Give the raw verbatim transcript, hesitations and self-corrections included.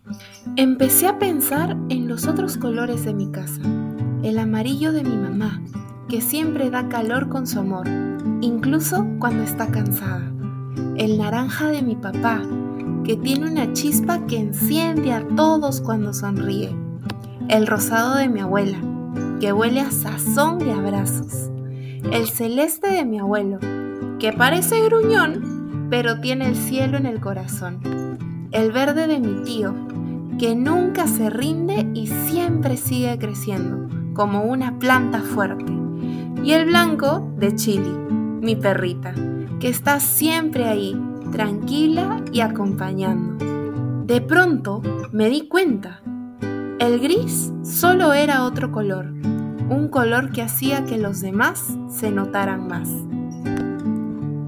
Empecé a pensar en los otros colores de mi casa. El amarillo de mi mamá, que siempre da calor con su amor, incluso cuando está cansada. El naranja de mi papá, que tiene una chispa que enciende a todos cuando sonríe. El rosado de mi abuela, que huele a sazón y abrazos. El celeste de mi abuelo, que parece gruñón, pero tiene el cielo en el corazón. El verde de mi tío, que nunca se rinde y siempre sigue creciendo, como una planta fuerte. Y el blanco de Chili, mi perrita, que está siempre ahí, tranquila y acompañando. De pronto me di cuenta, el gris solo era otro color, un color que hacía que los demás se notaran más.